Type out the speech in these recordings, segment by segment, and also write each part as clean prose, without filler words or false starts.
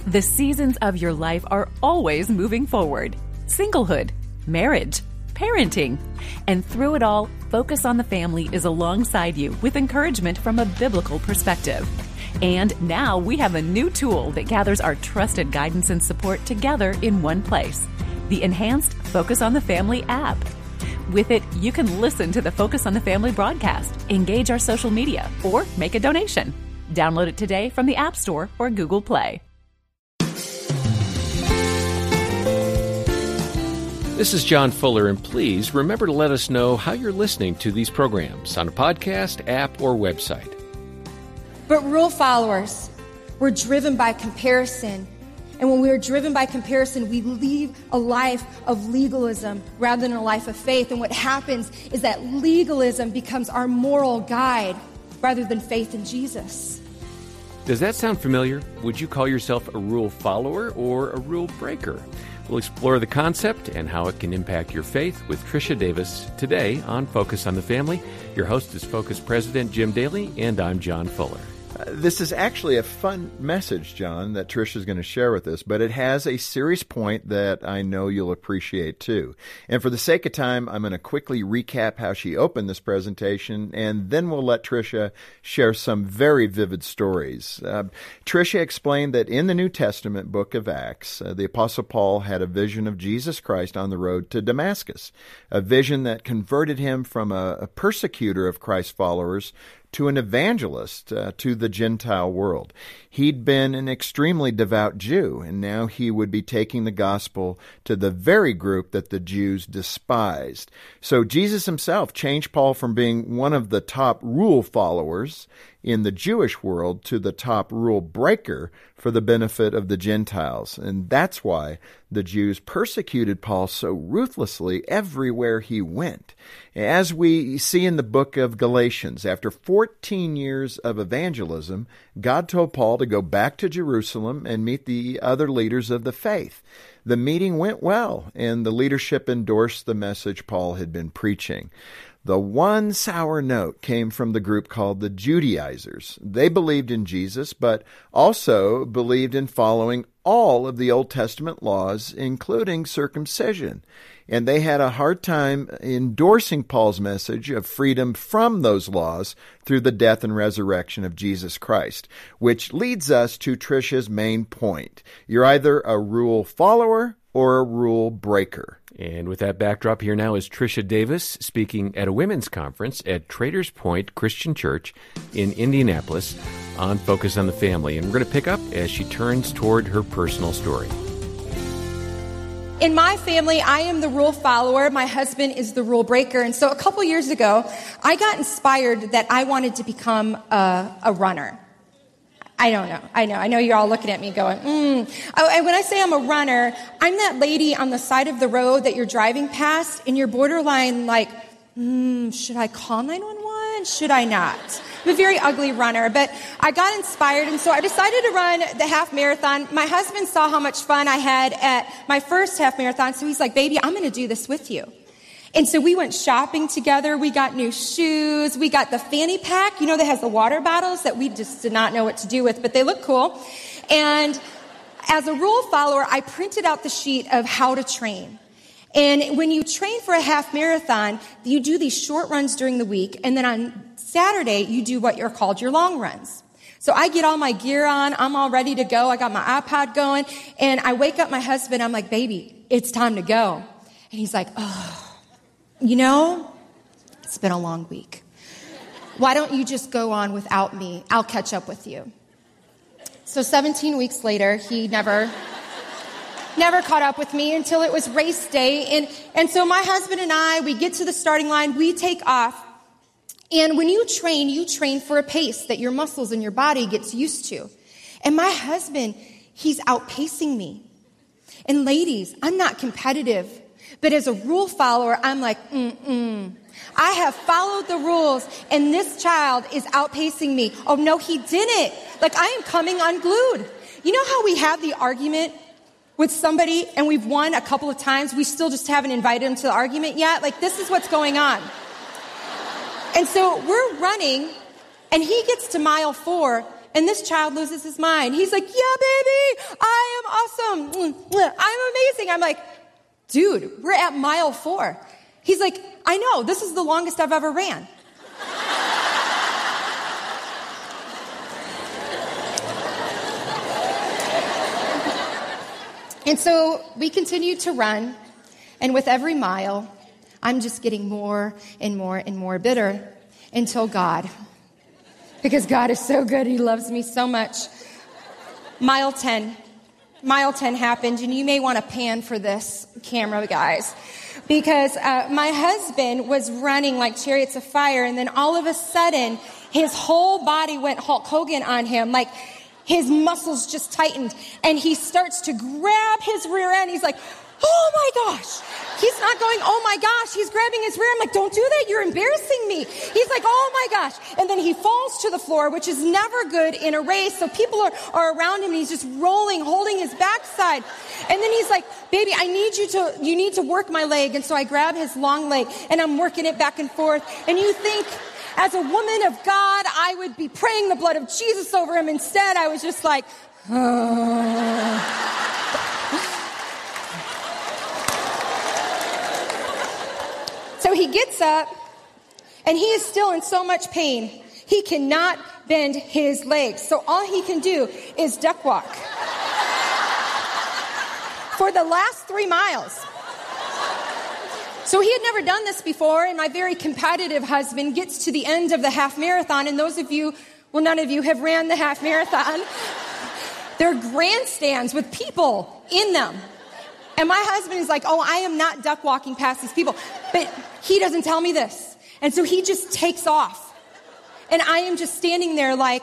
The seasons of your life are always moving forward. Singlehood, marriage, parenting. And through it all, Focus on the Family is alongside you with encouragement from a biblical perspective. And now we have a new tool that gathers our trusted guidance and support together in one place, the enhanced Focus on the Family app. With it, you can listen to the Focus on the Family broadcast, engage our social media, or make a donation. Download it today from the App Store or Google Play. This is John Fuller, and please remember to let us know how you're listening to these programs on a podcast, app, or website. But rule followers, we're driven by comparison. And when we're driven by comparison, we lead a life of legalism rather than a life of faith. And what happens is that legalism becomes our moral guide rather than faith in Jesus. Does that sound familiar? Would you call yourself a rule follower or a rule breaker? We'll explore the concept and how it can impact your faith with Tricia Davis today on Focus on the Family. Your host is Focus President Jim Daly, and I'm John Fuller. This is actually a fun message, John, that Trish is going to share with us, but it has a serious point that I know you'll appreciate too. And for the sake of time, I'm going to quickly recap how she opened this presentation, and then we'll let Tricia share some very vivid stories. Tricia explained that in the New Testament book of Acts, the Apostle Paul had a vision of Jesus Christ on the road to Damascus, a vision that converted him from a persecutor of Christ's followers to an evangelist to the Gentile world. He'd been an extremely devout Jew, and now he would be taking the gospel to the very group that the Jews despised. So Jesus himself changed Paul from being one of the top rule followers in the Jewish world to the top rule breaker for the benefit of the Gentiles. And that's why the Jews persecuted Paul so ruthlessly everywhere he went. As we see in the book of Galatians, after 14 years of evangelism, God told Paul to go back to Jerusalem and meet the other leaders of the faith. The meeting went well, and the leadership endorsed the message Paul had been preaching. The one sour note came from the group called the Judaizers. They believed in Jesus, but also believed in following all of the Old Testament laws, including circumcision. And they had a hard time endorsing Paul's message of freedom from those laws through the death and resurrection of Jesus Christ, which leads us to Tricia's main point. You're either a rule follower or a rule breaker. And with that backdrop, here now is Tricia Davis speaking at a women's conference at Traders Point Christian Church in Indianapolis on Focus on the Family. And we're going to pick up as she turns toward her personal story. In my family, I am the rule follower. My husband is the rule breaker. And so a couple years ago, I got inspired that I wanted to become a runner. I don't know. I know you're all looking at me going, Oh, and when I say I'm a runner, I'm that lady on the side of the road that you're driving past and you're borderline like, should I call 911? Should I not? I'm a very ugly runner, but I got inspired, and so I decided to run the half marathon. My husband saw how much fun I had at my first half marathon, so he's like, baby, I'm going to do this with you. And so we went shopping together. We got new shoes. We got the fanny pack, that has the water bottles that we just did not know what to do with, but they look cool. And as a rule follower, I printed out the sheet of how to train. And when you train for a half marathon, you do these short runs during the week, and then on Saturday, you do what are called your long runs. So I get all my gear on. I'm all ready to go. I got my iPod going, and I wake up my husband. I'm like, baby, it's time to go. And he's like, it's been a long week. Why don't you just go on without me? I'll catch up with you. So 17 weeks later, he never caught up with me until it was race day. And so my husband and I, we get to the starting line, we take off. And when you train for a pace that your muscles and your body gets used to. And my husband, he's outpacing me. And ladies, I'm not competitive. But as a rule follower, I'm like, I have followed the rules, and this child is outpacing me. Oh, no, he didn't. Like, I am coming unglued. You know how we have the argument with somebody, and we've won a couple of times, we still just haven't invited him to the argument yet? Like, this is what's going on. And so we're running, and he gets to mile 4, and this child loses his mind. He's like, yeah, baby, I awesome. I'm amazing. I'm like, dude, we're at mile 4. He's like, I know, this is the longest I've ever ran. And so we continued to run, and with every mile, I'm just getting more and more and more bitter until God. Because God is so good, He loves me so much. Mile 10 happened, and you may want to pan for this camera, guys. Because my husband was running like chariots of fire, and then all of a sudden, his whole body went Hulk Hogan on him, like his muscles just tightened, and he starts to grab his rear end. He's like, oh my gosh. He's not going, oh my gosh. He's grabbing his rear. I'm like, don't do that. You're embarrassing me. He's like, oh my gosh. And then he falls to the floor, which is never good in a race. So people are around him, and he's just rolling, holding his backside. And then he's like, baby, you need to work my leg. And so I grab his long leg, and I'm working it back and forth. And you think, as a woman of God, I would be praying the blood of Jesus over him. Instead, I was just like, So he gets up, and he is still in so much pain. He cannot bend his legs. So all he can do is duck walk for the last 3 miles. So he had never done this before, and my very competitive husband gets to the end of the half marathon, and those of you, well, none of you have ran the half marathon. They're grandstands with people in them. And my husband is like, oh, I am not duck walking past these people. But he doesn't tell me this. And so he just takes off. And I am just standing there like,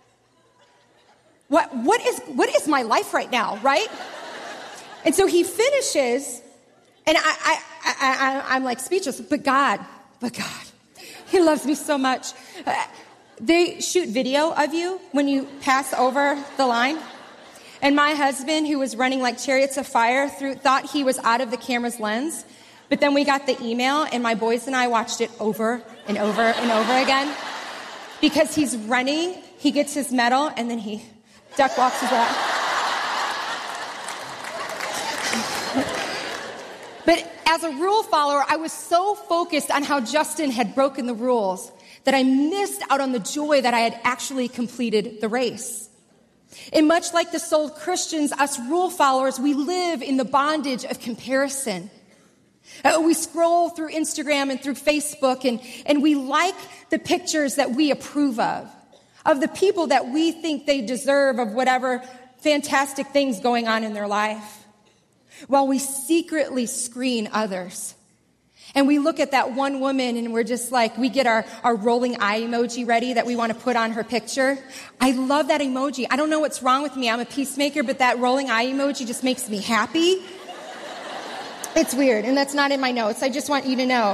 what is my life right now, right? And so he finishes, and I'm like speechless. But God, He loves me so much. They shoot video of you when you pass over the line. And my husband, who was running like chariots of fire, thought he was out of the camera's lens. But then we got the email, and my boys and I watched it over and over and over again. Because he's running, he gets his medal, and then he duck walks his way. But as a rule follower, I was so focused on how Justin had broken the rules that I missed out on the joy that I had actually completed the race. And much like the sold Christians, us rule followers, we live in the bondage of comparison. We scroll through Instagram and through Facebook, and we like the pictures that we approve of the people that we think they deserve, of whatever fantastic things going on in their life, while we secretly screen others. And we look at that one woman, and we're just like, we get our rolling eye emoji ready that we want to put on her picture. I love that emoji. I don't know what's wrong with me. I'm a peacemaker, but that rolling eye emoji just makes me happy. It's weird, and that's not in my notes. I just want you to know.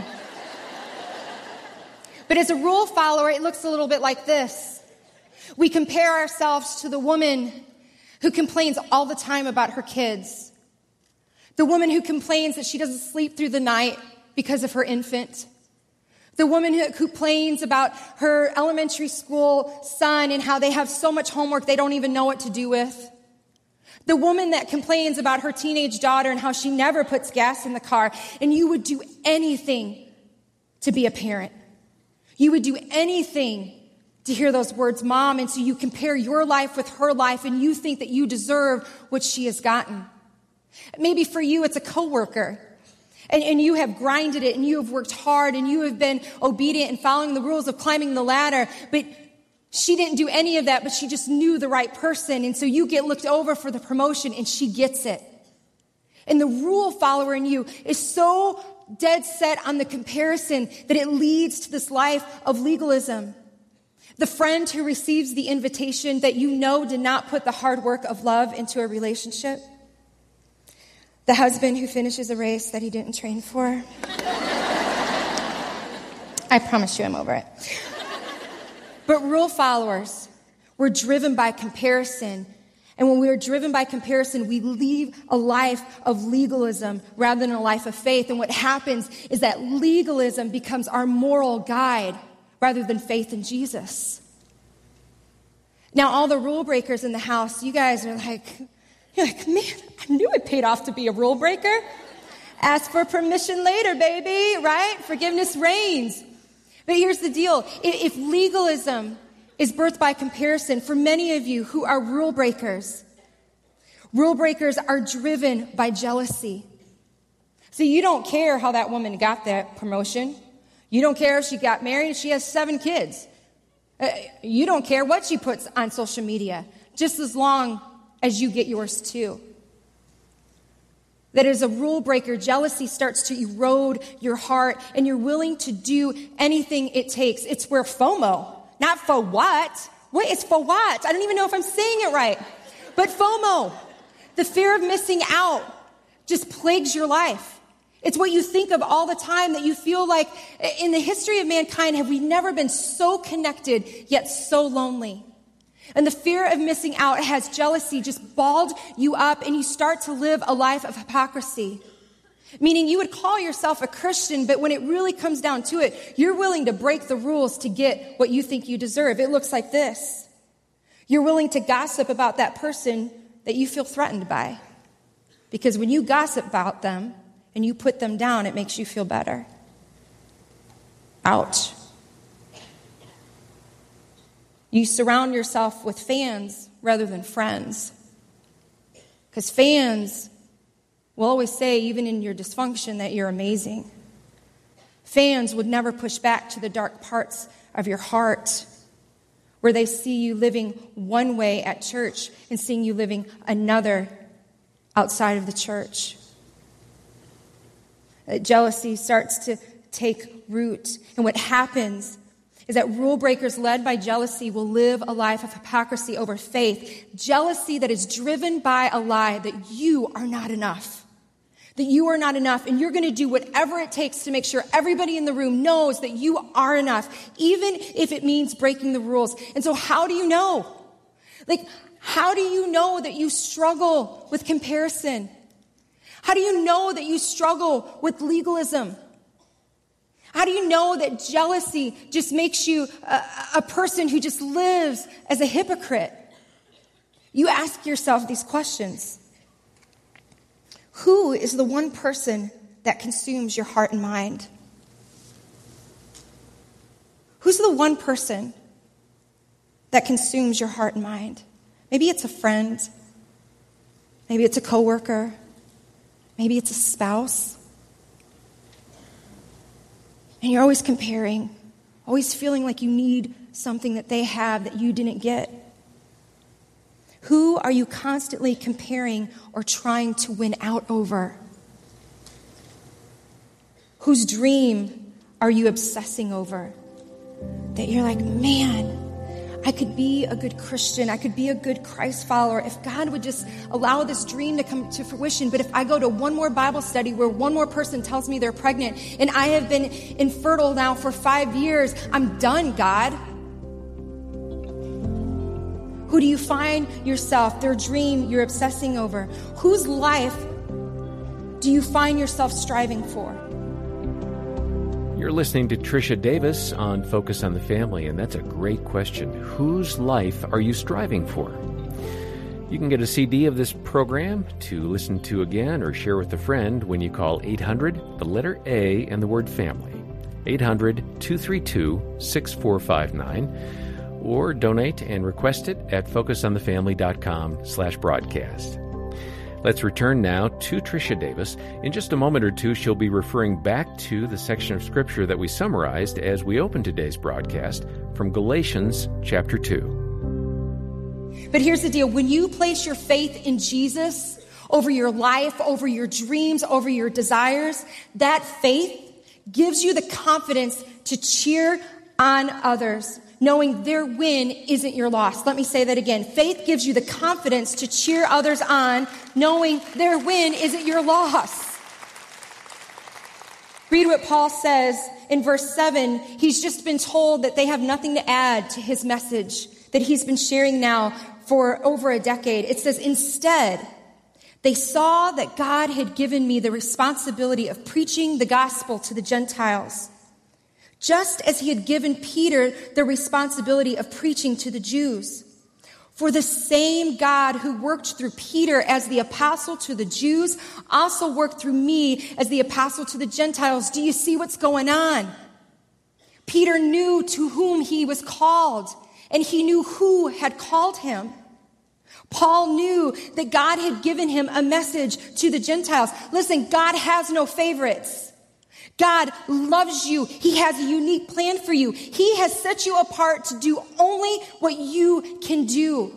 But as a rule follower, it looks a little bit like this. We compare ourselves to the woman who complains all the time about her kids. The woman who complains that she doesn't sleep through the night because of her infant. The woman who complains about her elementary school son and how they have so much homework they don't even know what to do with. The woman that complains about her teenage daughter and how she never puts gas in the car. And you would do anything to be a parent. You would do anything to hear those words, Mom. And so you compare your life with her life, and you think that you deserve what she has gotten. Maybe for you, it's a coworker. And you have grinded it, and you have worked hard, and you have been obedient and following the rules of climbing the ladder. But she didn't do any of that, but she just knew the right person. And so you get looked over for the promotion, and she gets it. And the rule follower in you is so dead set on the comparison that it leads to this life of legalism. The friend who receives the invitation that you know did not put the hard work of love into a relationship. The husband who finishes a race that he didn't train for. I promise you I'm over it. But rule followers, we're driven by comparison. And when we are driven by comparison, we lead a life of legalism rather than a life of faith. And what happens is that legalism becomes our moral guide rather than faith in Jesus. Now, all the rule breakers in the house, you guys are like, You're like, man, I knew it paid off to be a rule breaker. Ask for permission later, baby, right? Forgiveness reigns. But here's the deal. If legalism is birthed by comparison, for many of you who are rule breakers are driven by jealousy. So you don't care how that woman got that promotion. You don't care if she got married and she has 7 kids. You don't care what she puts on social media, just as long as you get yours too. That as a rule breaker, jealousy starts to erode your heart, and you're willing to do anything it takes. It's where FOMO, not for what? Wait, it's for what? I don't even know if I'm saying it right. But FOMO, the fear of missing out, just plagues your life. It's what you think of all the time, that you feel like in the history of mankind, have we never been so connected yet so lonely? And the fear of missing out has jealousy just balled you up, and you start to live a life of hypocrisy. Meaning you would call yourself a Christian, but when it really comes down to it, you're willing to break the rules to get what you think you deserve. It looks like this. You're willing to gossip about that person that you feel threatened by. Because when you gossip about them and you put them down, it makes you feel better. Ouch. You surround yourself with fans rather than friends. Because fans will always say, even in your dysfunction, that you're amazing. Fans would never push back to the dark parts of your heart, where they see you living one way at church and seeing you living another outside of the church. Jealousy starts to take root. And what happens is that rule breakers led by jealousy will live a life of hypocrisy over faith. Jealousy that is driven by a lie that you are not enough. That you are not enough, and you're going to do whatever it takes to make sure everybody in the room knows that you are enough, even if it means breaking the rules. And so how do you know? How do you know that you struggle with comparison? How do you know that you struggle with legalism? How do you know that jealousy just makes you a person who just lives as a hypocrite? You ask yourself these questions. Who is the one person that consumes your heart and mind? Who's the one person that consumes your heart and mind? Maybe it's a friend. Maybe it's a coworker. Maybe it's a spouse. And you're always comparing, always feeling like you need something that they have that you didn't get. Who are you constantly comparing or trying to win out over? Whose dream are you obsessing over? That you're like, man, I could be a good Christian. I could be a good Christ follower if God would just allow this dream to come to fruition. But if I go to one more Bible study where one more person tells me they're pregnant and I have been infertile now for 5 years, I'm done, God. Who do you find yourself, their dream you're obsessing over? Whose life do you find yourself striving for? You're listening to Tricia Davis on Focus on the Family, and that's a great question. Whose life are you striving for? You can get a CD of this program to listen to again or share with a friend when you call 800, the letter A, and the word family. 800-232-6459. Or donate and request it at focusonthefamily.com/broadcast. Let's return now to Tricia Davis. In just a moment or two, she'll be referring back to the section of Scripture that we summarized as we open today's broadcast from Galatians chapter 2. But here's the deal. When you place your faith in Jesus over your life, over your dreams, over your desires, that faith gives you the confidence to cheer on others, knowing their win isn't your loss. Let me say that again. Faith gives you the confidence to cheer others on, knowing their win isn't your loss. Read what Paul says in verse 7. He's just been told that they have nothing to add to his message that he's been sharing now for over a decade. It says, instead, they saw that God had given me the responsibility of preaching the gospel to the Gentiles, just as he had given Peter the responsibility of preaching to the Jews. For the same God who worked through Peter as the apostle to the Jews also worked through me as the apostle to the Gentiles. Do you see what's going on? Peter knew to whom he was called, and he knew who had called him. Paul knew that God had given him a message to the Gentiles. Listen, God has no favorites. God loves you. He has a unique plan for you. He has set you apart to do only what you can do.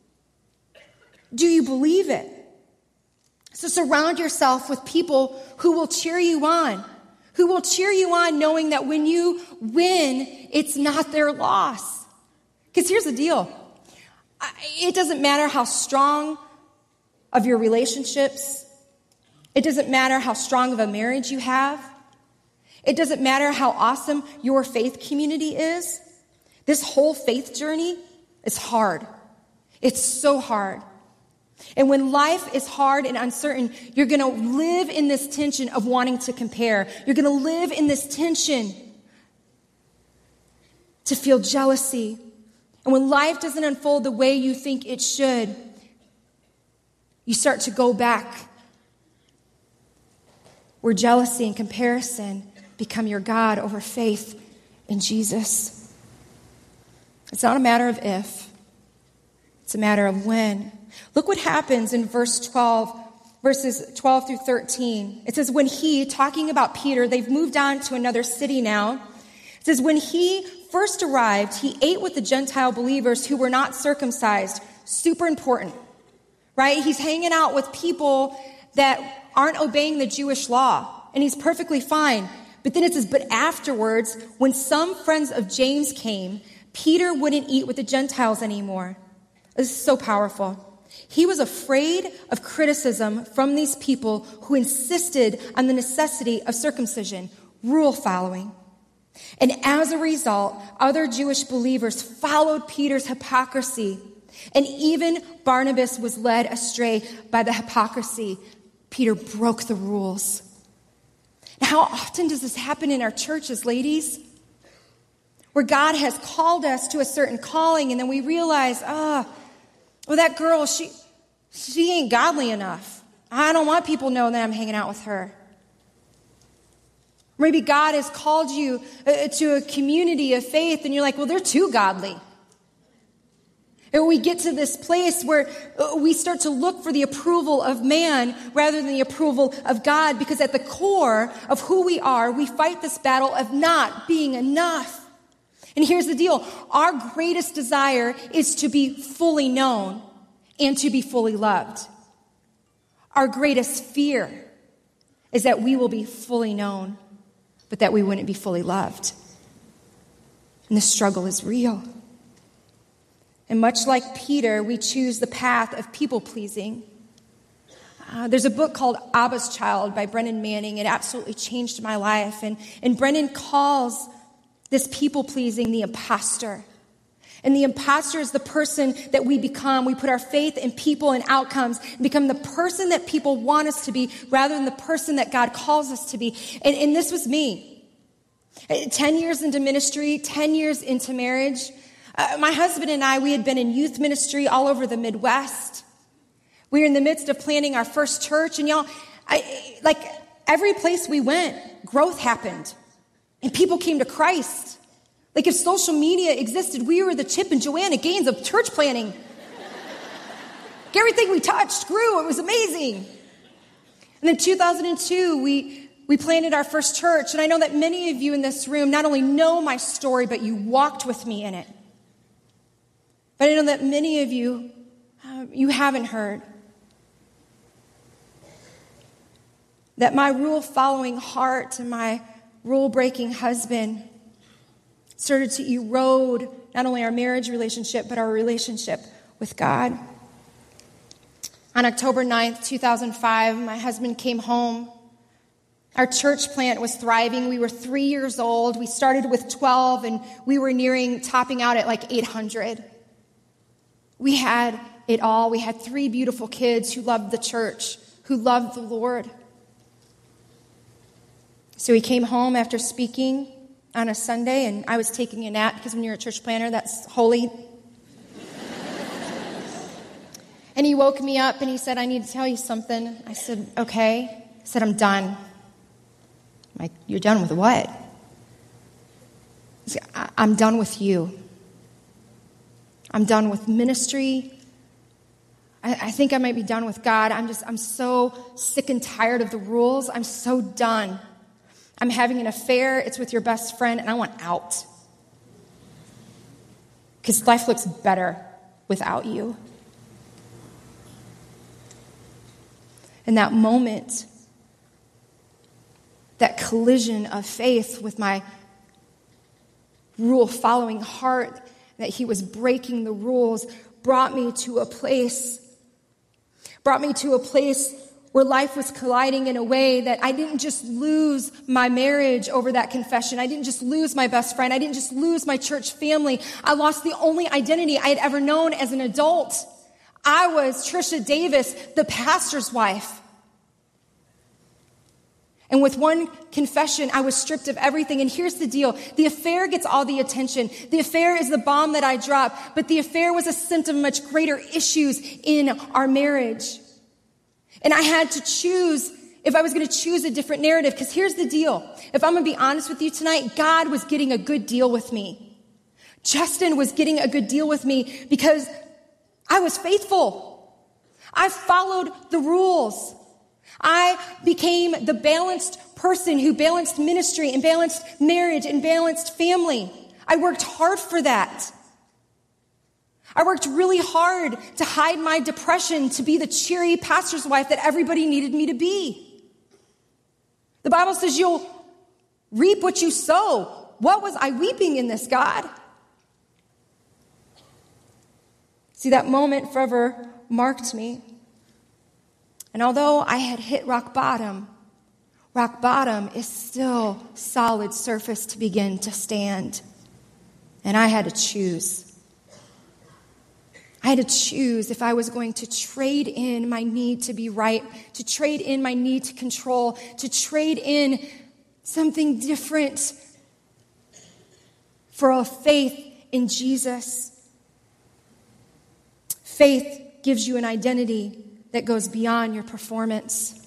Do you believe it? So surround yourself with people who will cheer you on, knowing that when you win, it's not their loss. Because here's the deal. It doesn't matter how strong of your relationships. It doesn't matter how strong of a marriage you have. It doesn't matter how awesome your faith community is. This whole faith journey is hard. It's so hard. And when life is hard and uncertain, you're going to live in this tension of wanting to compare. You're going to live in this tension to feel jealousy. And when life doesn't unfold the way you think it should, you start to go back where jealousy and comparison become your God over faith in Jesus. It's not a matter of if. It's a matter of when. Look what happens in verses 12 through 13. It says, when he, talking about Peter, they've moved on to another city now. It says, when he first arrived, he ate with the Gentile believers who were not circumcised. Super important, right? He's hanging out with people that aren't obeying the Jewish law, and he's perfectly fine. But then it says, but afterwards, when some friends of James came, Peter wouldn't eat with the Gentiles anymore. This is so powerful. He was afraid of criticism from these people who insisted on the necessity of circumcision, rule following. And as a result, other Jewish believers followed Peter's hypocrisy. And even Barnabas was led astray by the hypocrisy. Peter broke the rules. Now, how often does this happen in our churches, ladies? Where God has called us to a certain calling, and then we realize, well, that girl, she ain't godly enough. I don't want people knowing that I'm hanging out with her. Maybe God has called you to a community of faith, and you're like, well, they're too godly. And we get to this place where we start to look for the approval of man rather than the approval of God, because at the core of who we are, we fight this battle of not being enough. And here's the deal. Our greatest desire is to be fully known and to be fully loved. Our greatest fear is that we will be fully known, but that we wouldn't be fully loved. And the struggle is real. And much like Peter, we choose the path of people-pleasing. There's a book called Abba's Child by Brennan Manning. It absolutely changed my life. And Brennan calls this people-pleasing the imposter. And the imposter is the person that we become. We put our faith in people and outcomes and become the person that people want us to be rather than the person that God calls us to be. And this was me. 10 years into ministry, 10 years into marriage. My husband and I, we had been in youth ministry all over the Midwest. We were in the midst of planning our first church. And y'all, like every place we went, growth happened. And people came to Christ. Like if social media existed, we were the Chip and Joanna Gaines of church planning. Everything we touched grew. It was amazing. And in 2002, we planted our first church. And I know that many of you in this room not only know my story, but you walked with me in it. But I know that many of you, you haven't heard that my rule-following heart and my rule-breaking husband started to erode not only our marriage relationship, but our relationship with God. On October 9th, 2005, my husband came home. Our church plant was thriving. We were 3 years old. We started with 12, and we were topping out at like 800. We had it all. We had 3 beautiful kids who loved the church, who loved the Lord. So he came home after speaking on a Sunday, and I was taking a nap because when you're a church planter, that's holy. And he woke me up and he said, I need to tell you something. I said, okay. He said, I'm done. I'm like, you're done with what? He said, I'm done with you. I'm done with ministry. I think I might be done with God. I'm so sick and tired of the rules. I'm so done. I'm having an affair. It's with your best friend, and I want out. Because life looks better without you. In that moment, that collision of faith with my rule-following heart, that he was breaking the rules, brought me to a place where life was colliding in a way that I didn't just lose my marriage over that confession. I didn't just lose my best friend. I didn't just lose my church family. I lost the only identity I had ever known as an adult. I was Trisha Davis, the pastor's wife. And with one confession, I was stripped of everything. And here's the deal. The affair gets all the attention. The affair is the bomb that I dropped. But the affair was a symptom of much greater issues in our marriage. And I had to choose if I was going to choose a different narrative. Because here's the deal. If I'm going to be honest with you tonight, God was getting a good deal with me. Justin was getting a good deal with me because I was faithful. I followed the rules. I became the balanced person who balanced ministry and balanced marriage and balanced family. I worked hard for that. I worked really hard to hide my depression, to be the cheery pastor's wife that everybody needed me to be. The Bible says you'll reap what you sow. What was I weeping in this, God? See, that moment forever marked me. And although I had hit rock bottom is still solid surface to begin to stand. And I had to choose. I had to choose if I was going to trade in my need to be right, to trade in my need to control, to trade in something different for a faith in Jesus. Faith gives you an identity that goes beyond your performance.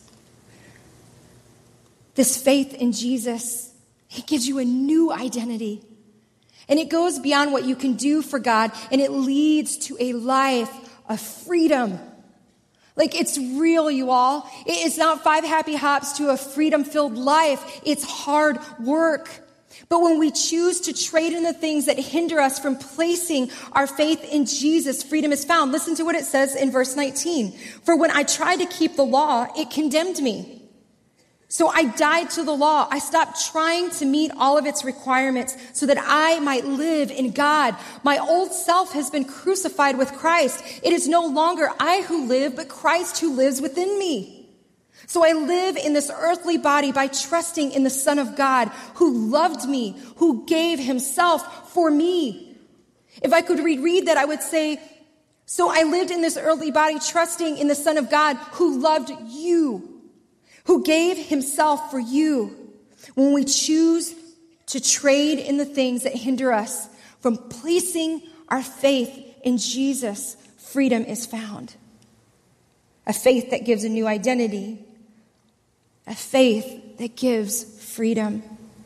This faith in Jesus, it gives you a new identity. And it goes beyond what you can do for God, and it leads to a life of freedom. Like, it's real, you all. It's not 5 happy hops to a freedom-filled life. It's hard work. But when we choose to trade in the things that hinder us from placing our faith in Jesus, freedom is found. Listen to what it says in verse 19. For when I tried to keep the law, it condemned me. So I died to the law. I stopped trying to meet all of its requirements so that I might live in God. My old self has been crucified with Christ. It is no longer I who live, but Christ who lives within me. So I live in this earthly body by trusting in the Son of God who loved me, who gave himself for me. If I could reread that, I would say, so I lived in this earthly body trusting in the Son of God who loved you, who gave himself for you. When we choose to trade in the things that hinder us from placing our faith in Jesus, freedom is found. A faith that gives a new identity. A faith that gives freedom.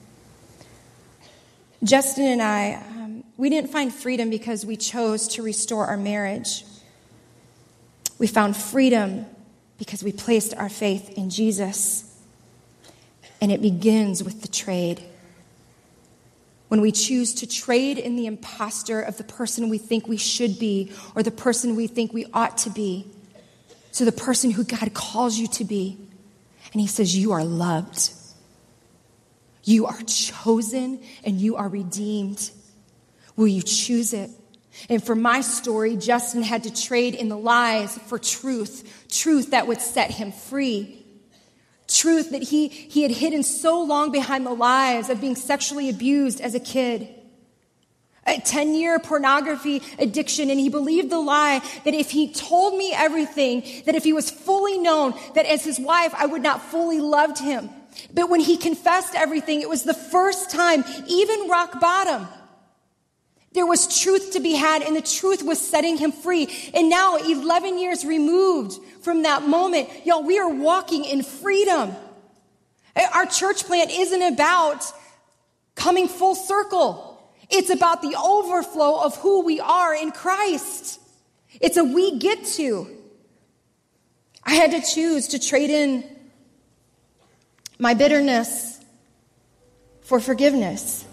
Justin and I, we didn't find freedom because we chose to restore our marriage. We found freedom because we placed our faith in Jesus. And it begins with the trade. When we choose to trade in the imposter of the person we think we should be or the person we think we ought to be to the person who God calls you to be. And he says, you are loved. You are chosen and you are redeemed. Will you choose it? And for my story, Justin had to trade in the lies for truth. Truth that would set him free. Truth that he had hidden so long behind the lies of being sexually abused as a kid. A 10-year pornography addiction, and he believed the lie that if he told me everything, that if he was fully known, that as his wife, I would not fully love him. But when he confessed everything, it was the first time, even rock bottom, There was truth to be had, and the truth was setting him free. And now, 11 years removed from that moment, y'all, we are walking in freedom. Our church plant isn't about coming full circle. It's about the overflow of who we are in Christ. It's a we get to. I had to choose to trade in my bitterness for forgiveness.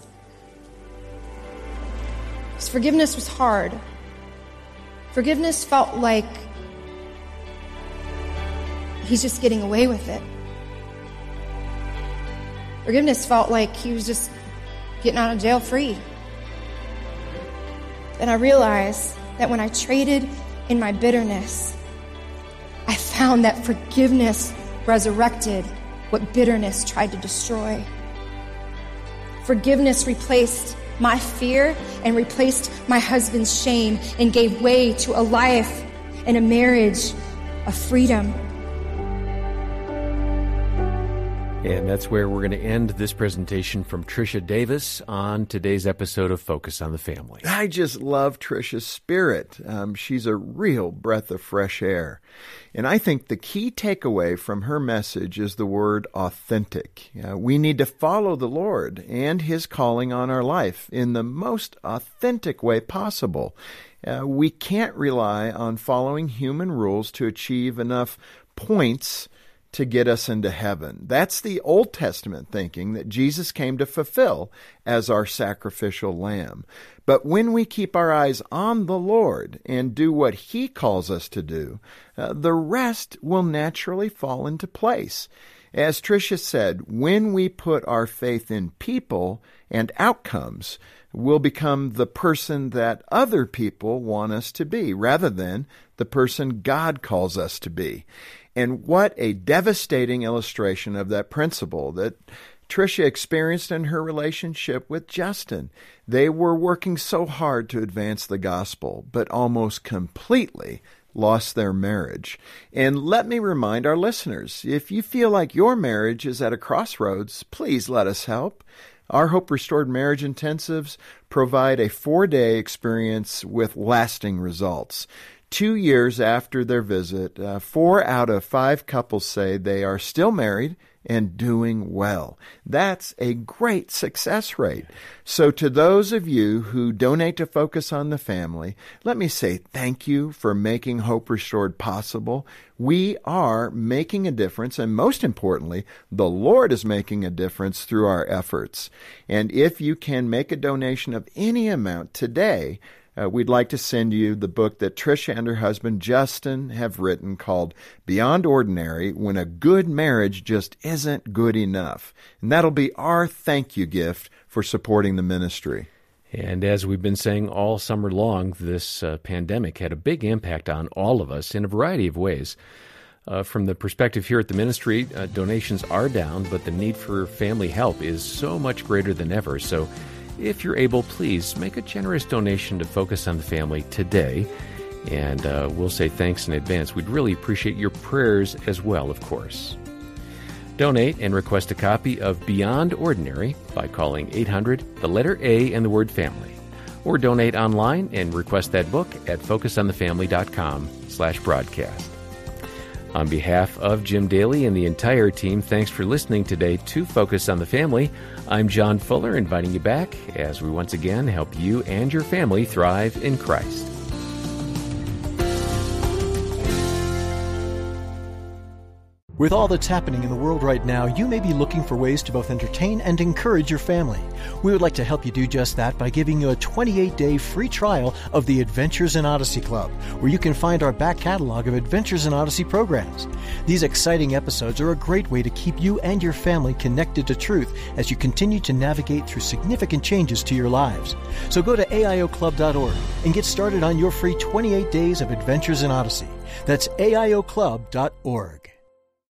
Because forgiveness was hard. Forgiveness felt like he's just getting away with it. Forgiveness felt like he was just getting out of jail free. And I realized that when I traded in my bitterness, I found that forgiveness resurrected what bitterness tried to destroy. Forgiveness replaced my fear and replaced my husband's shame and gave way to a life and a marriage of freedom. And that's where we're going to end this presentation from Tricia Davis on today's episode of Focus on the Family. I just love Tricia's spirit. She's a real breath of fresh air. And I think the key takeaway from her message is the word authentic. We need to follow the Lord and His calling on our life in the most authentic way possible. We can't rely on following human rules to achieve enough points to get us into heaven. That's the Old Testament thinking that Jesus came to fulfill as our sacrificial lamb. But when we keep our eyes on the Lord and do what He calls us to do, the rest will naturally fall into place. As Tricia said, when we put our faith in people and outcomes, we'll become the person that other people want us to be, rather than the person God calls us to be. And what a devastating illustration of that principle that Tricia experienced in her relationship with Justin. They were working so hard to advance the gospel, but almost completely lost their marriage. And let me remind our listeners, if you feel like your marriage is at a crossroads, please let us help. Our Hope Restored Marriage Intensives provide a 4-day experience with lasting results. 2 years after their visit, 4 out of 5 couples say they are still married and doing well. That's a great success rate. So to those of you who donate to Focus on the Family, let me say thank you for making Hope Restored possible. We are making a difference, and most importantly, the Lord is making a difference through our efforts. And if you can make a donation of any amount today, we'd like to send you the book that Tricia and her husband Justin have written called Beyond Ordinary, When a Good Marriage Just Isn't Good Enough. And that'll be our thank you gift for supporting the ministry. And as we've been saying all summer long, this pandemic had a big impact on all of us in a variety of ways. From the perspective here at the ministry, donations are down, but the need for family help is so much greater than ever. So if you're able, please make a generous donation to Focus on the Family today, and we'll say thanks in advance. We'd really appreciate your prayers as well, of course. Donate and request a copy of Beyond Ordinary by calling 800, the letter A, and the word family. Or donate online and request that book at focusonthefamily.com/broadcast. On behalf of Jim Daly and the entire team, thanks for listening today to Focus on the Family. I'm John Fuller, inviting you back as we once again help you and your family thrive in Christ. With all that's happening in the world right now, you may be looking for ways to both entertain and encourage your family. We would like to help you do just that by giving you a 28-day free trial of the Adventures in Odyssey Club, where you can find our back catalog of Adventures in Odyssey programs. These exciting episodes are a great way to keep you and your family connected to truth as you continue to navigate through significant changes to your lives. So go to aioclub.org and get started on your free 28 days of Adventures in Odyssey. That's aioclub.org.